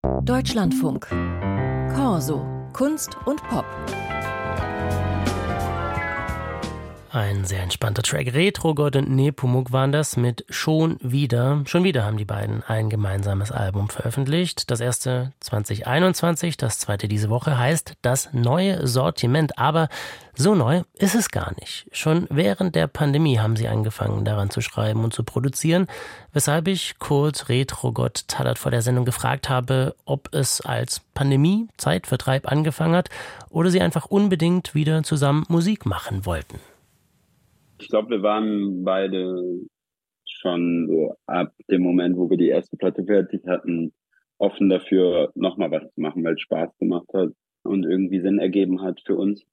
Deutschlandfunk. Corso. Kunst und Pop. Ein sehr entspannter Track. Retrogott und Nepomuk waren das mit Schon wieder. Schon wieder haben die beiden ein gemeinsames Album veröffentlicht. Das erste 2021, das zweite diese Woche, heißt Das neue Sortiment. Aber so neu ist es gar nicht. Schon während der Pandemie haben sie angefangen, daran zu schreiben und zu produzieren, weshalb ich Kurt Retrogott Talat vor der Sendung gefragt habe, ob es als Pandemie, Zeitvertreib angefangen hat oder sie einfach unbedingt wieder zusammen Musik machen wollten. Ich glaube, wir waren beide schon so ab dem Moment, wo wir die erste Platte fertig hatten, offen dafür, nochmal was zu machen, weil es Spaß gemacht hat und irgendwie Sinn ergeben hat für uns.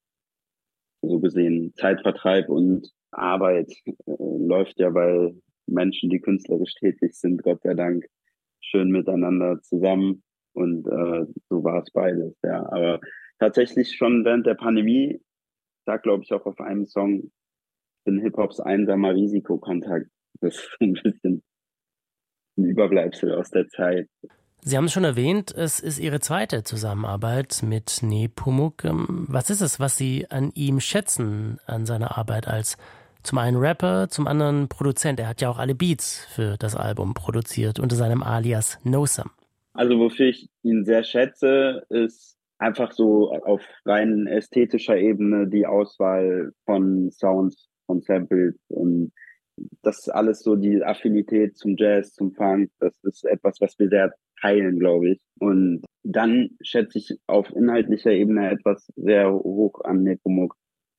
So gesehen, Zeitvertreib und Arbeit läuft ja bei Menschen, die künstlerisch tätig sind, Gott sei Dank, schön miteinander zusammen. Und so war es beides, ja. Aber tatsächlich schon während der Pandemie, da glaube ich auch auf einem Song, bin Hip-Hops einsamer Risikokontakt. Das ist so ein bisschen ein Überbleibsel aus der Zeit. Sie haben es schon erwähnt, es ist Ihre zweite Zusammenarbeit mit Nepomuk. Was ist es, was Sie an ihm schätzen, an seiner Arbeit als zum einen Rapper, zum anderen Produzent? Er hat ja auch alle Beats für das Album produziert unter seinem Alias NoSome. Also wofür ich ihn sehr schätze, ist einfach so auf rein ästhetischer Ebene die Auswahl von Sounds, von Samples und das ist alles so die Affinität zum Jazz, zum Funk. Das ist etwas, was wir sehr teilen, glaube ich. Und dann schätze ich auf inhaltlicher Ebene etwas sehr hoch an Nepomuk,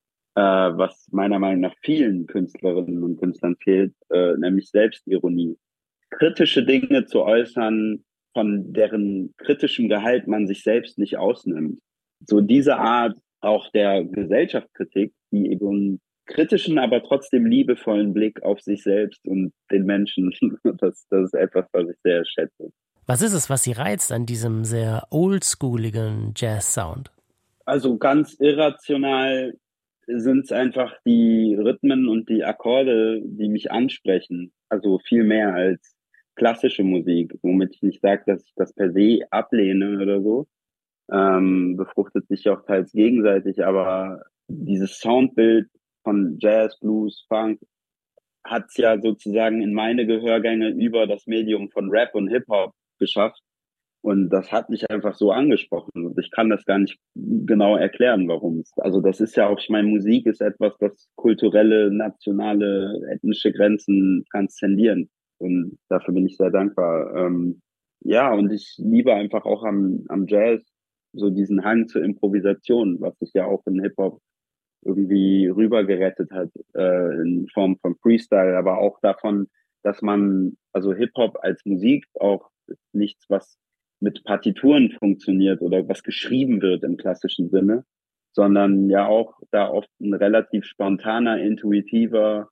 was meiner Meinung nach vielen Künstlerinnen und Künstlern fehlt, nämlich Selbstironie. Kritische Dinge zu äußern, von deren kritischem Gehalt man sich selbst nicht ausnimmt. So diese Art auch der Gesellschaftskritik, die eben kritischen, aber trotzdem liebevollen Blick auf sich selbst und den Menschen, das ist etwas, was ich sehr schätze. Was ist es, was Sie reizt an diesem sehr oldschooligen Jazz-Sound? Also ganz irrational sind es einfach die Rhythmen und die Akkorde, die mich ansprechen. Also viel mehr als klassische Musik, womit ich nicht sage, dass ich das per se ablehne oder so. Befruchtet sich auch teils gegenseitig, aber dieses Soundbild von Jazz, Blues, Funk hat's ja sozusagen in meine Gehörgänge über das Medium von Rap und Hip-Hop geschafft. Und das hat mich einfach so angesprochen. Und ich kann das gar nicht genau erklären, warum. Also das ist ja auch, ich meine, Musik ist etwas, das kulturelle, nationale, ethnische Grenzen transzendieren. Und dafür bin ich sehr dankbar. Ja, und ich liebe einfach auch am Jazz so diesen Hang zur Improvisation, was sich ja auch in Hip-Hop irgendwie rübergerettet hat, in Form von Freestyle, aber auch davon, dass man, also Hip-Hop als Musik auch nichts, was mit Partituren funktioniert oder was geschrieben wird im klassischen Sinne, sondern ja auch da oft ein relativ spontaner, intuitiver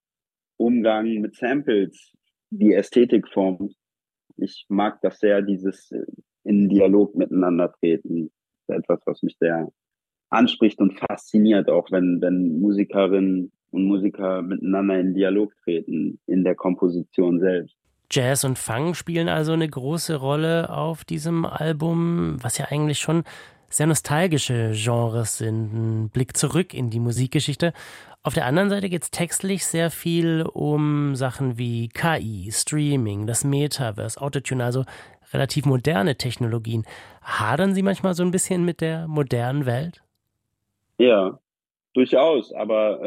Umgang mit Samples die Ästhetik formt. Ich mag das sehr, dieses in Dialog miteinander treten. Das ist etwas, was mich sehr anspricht und fasziniert, auch wenn Musikerinnen und Musiker miteinander in Dialog treten, in der Komposition selbst. Jazz und Funk spielen also eine große Rolle auf diesem Album, was ja eigentlich schon sehr nostalgische Genres sind, ein Blick zurück in die Musikgeschichte. Auf der anderen Seite geht es textlich sehr viel um Sachen wie KI, Streaming, das Metaverse, Autotune, also relativ moderne Technologien. Hadern Sie manchmal so ein bisschen mit der modernen Welt? Ja, durchaus, aber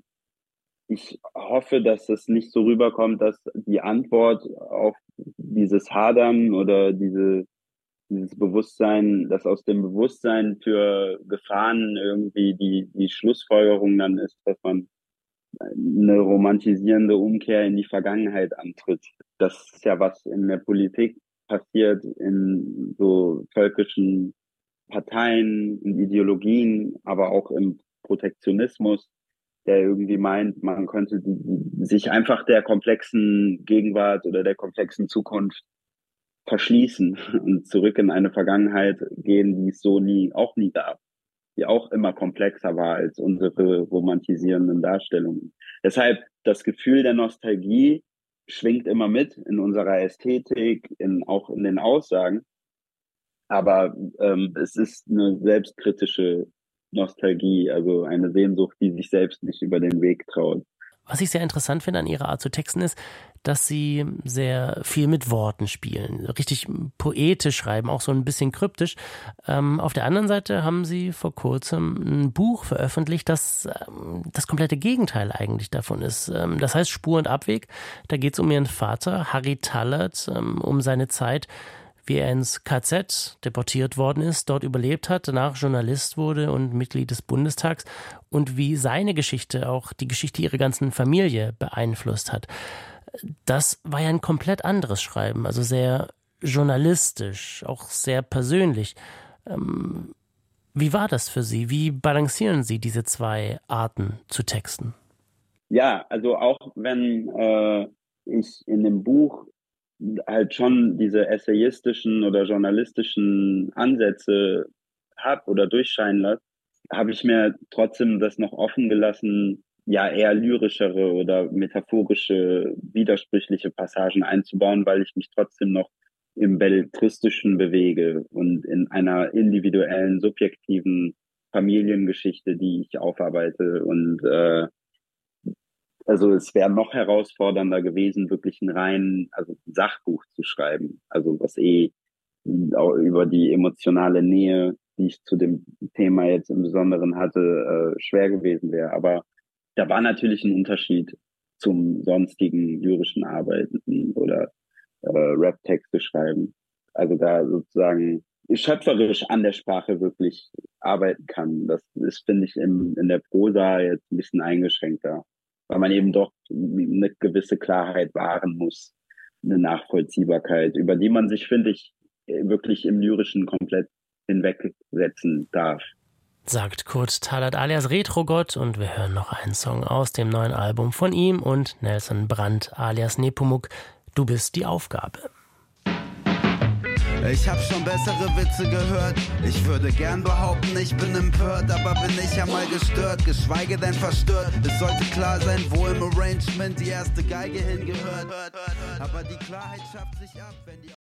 ich hoffe, dass es nicht so rüberkommt, dass die Antwort auf dieses Hadern oder dieses Bewusstsein, dass aus dem Bewusstsein für Gefahren irgendwie die Schlussfolgerung dann ist, dass man eine romantisierende Umkehr in die Vergangenheit antritt. Das ist ja, was in der Politik passiert, in so völkischen Parteien und Ideologien, aber auch im Protektionismus, der irgendwie meint, man könnte sich einfach der komplexen Gegenwart oder der komplexen Zukunft verschließen und zurück in eine Vergangenheit gehen, die es so auch nie gab, die auch immer komplexer war als unsere romantisierenden Darstellungen. Deshalb das Gefühl der Nostalgie schwingt immer mit in unserer Ästhetik, auch in den Aussagen. Aber es ist eine selbstkritische Nostalgie, also eine Sehnsucht, die sich selbst nicht über den Weg traut. Was ich sehr interessant finde an Ihrer Art zu texten ist, dass Sie sehr viel mit Worten spielen, richtig poetisch schreiben, auch so ein bisschen kryptisch. Auf der anderen Seite haben Sie vor kurzem ein Buch veröffentlicht, das das komplette Gegenteil eigentlich davon ist. Das heißt Spur und Abweg. Da geht es um Ihren Vater, Harry Tallert, um seine Zeit, wie er ins KZ deportiert worden ist, dort überlebt hat, danach Journalist wurde und Mitglied des Bundestags und wie seine Geschichte auch die Geschichte ihrer ganzen Familie beeinflusst hat. Das war ja ein komplett anderes Schreiben, also sehr journalistisch, auch sehr persönlich. Wie war das für Sie? Wie balancieren Sie diese zwei Arten zu texten? Ja, also auch wenn ich in dem Buch halt schon diese essayistischen oder journalistischen Ansätze habe oder durchscheinen lasse, habe ich mir trotzdem das noch offen gelassen, ja eher lyrischere oder metaphorische, widersprüchliche Passagen einzubauen, weil ich mich trotzdem noch im Belletristischen bewege und in einer individuellen, subjektiven Familiengeschichte, die ich aufarbeite. Und also es wäre noch herausfordernder gewesen, wirklich ein Sachbuch zu schreiben. Also was auch über die emotionale Nähe, die ich zu dem Thema jetzt im Besonderen hatte, schwer gewesen wäre. Aber da war natürlich ein Unterschied zum sonstigen lyrischen Arbeiten oder Rap-Texte schreiben. Also da sozusagen schöpferisch an der Sprache wirklich arbeiten kann. Das ist, finde ich, in der Prosa jetzt ein bisschen eingeschränkter, weil man eben doch eine gewisse Klarheit wahren muss, eine Nachvollziehbarkeit, über die man sich, finde ich, wirklich im Lyrischen komplett hinwegsetzen darf. Sagt Kurt Tallert alias Retrogott und wir hören noch einen Song aus dem neuen Album von ihm und Nelson Brandt alias Nepomuk, Du bist die Aufgabe. Ich hab schon bessere Witze gehört. Ich würde gern behaupten, ich bin empört, aber bin ich ja mal gestört, geschweige denn verstört. Es sollte klar sein, wo im Arrangement die erste Geige hingehört. Aber die Klarheit schafft sich ab, wenn die